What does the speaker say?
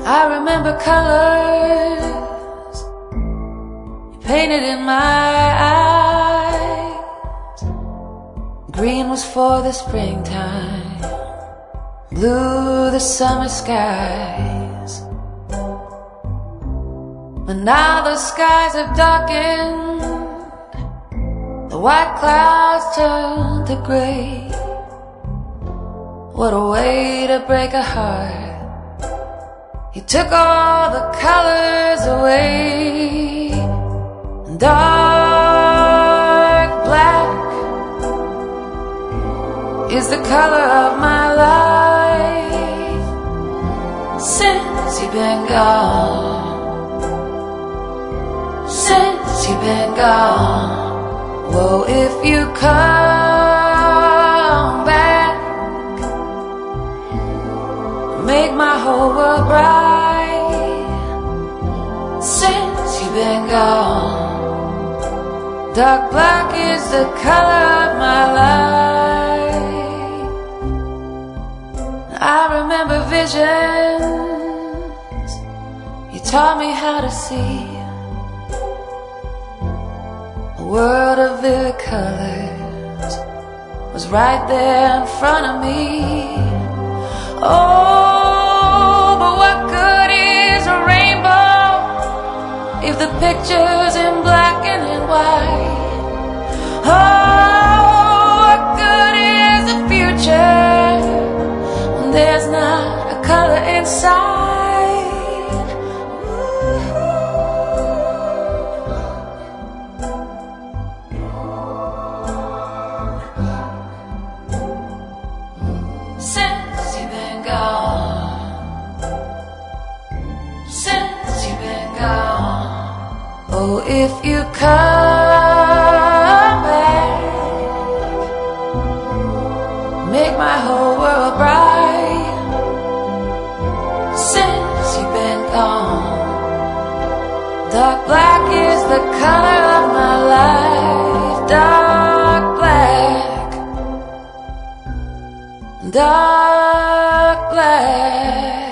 I remember colors you painted in my eyes. Green was for the springtime, blue the summer skies. But now the skies have darkened, the white clouds turn to gray. What a way to break a heart. You took all the colors away. Dark black is the color of my life since you've been gone. Since you've been gone. Whoa, if you come back, make my whole world bright. Since you've been gone, dark black is the color of my life. I remember visions you taught me how to see. A world of vivid colors was right there in front of me. Oh, but what good is a rainbow if the picture's in black and in white? Oh, what good is the future when there's not a color inside? Since you've been gone, since you've been gone. Oh, if you come back, make my whole world bright. Since you've been gone, dark black is the color of my life. Dark black, dark black.